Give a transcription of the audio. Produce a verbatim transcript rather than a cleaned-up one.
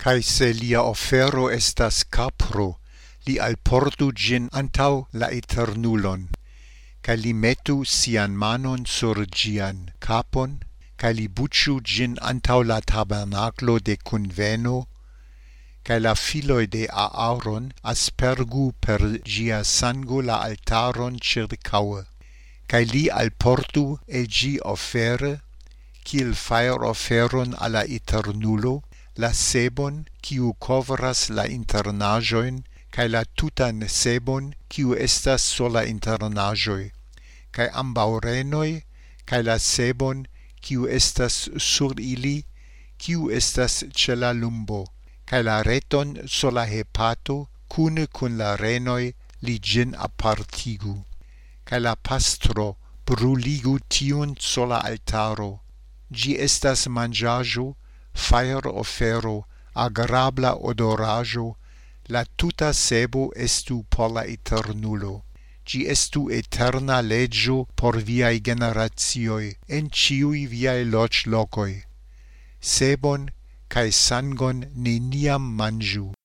Cae se lia ofero estas capro, li alportu gin antau la eternulon, cae li metu sian manon sur gian capon, cae li buciu gin antau la tabernaclo de conveno, cae la filoi de Aaron aspergu per gia sango la altaron circaue, cae li alportu e gi ofere, kiel fair oferon alla eternulo, la sebon, kiu covras la internajoin, cae la tutan sebon, kiu estas sola internajoi, cae ambau renoi, cae la sebon, kiu estas sur ili, kiu estas ce la lumbo, cae la reton sola hepato, cune cun la renoi li gin apartigu, cae la pastro bruligu tiun sola altaro. Gi estas mangiajo, fair ofero, agrabla odorajo, la tuta sebo estu por la eternulo. Gi estu eterna legio por viai generatioi, en ciui viai loc locoi. Sebon cae sangon neniam mangiu.